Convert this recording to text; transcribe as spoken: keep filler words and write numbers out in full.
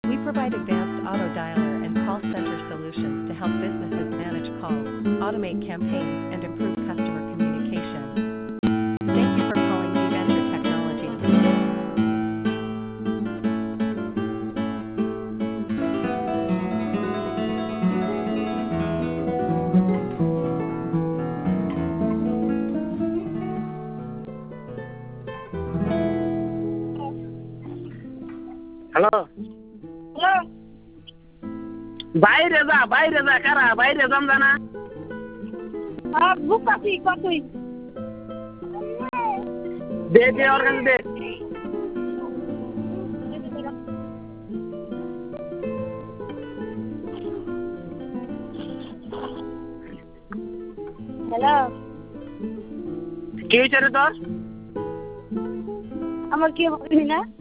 We provide advanced auto dialer and call center solutions to help businesses manage calls, automate campaigns, and improve customer communication. Thank you for calling Venture Technologies. Hello, hello, বাইরে যা বাইরে যা কারা বাইরে যাম জানা বুক পাতি কতই দে দে ওর কাছে দে। হ্যালো, কি হয়েছে রে তোর? আমার কি হবে না?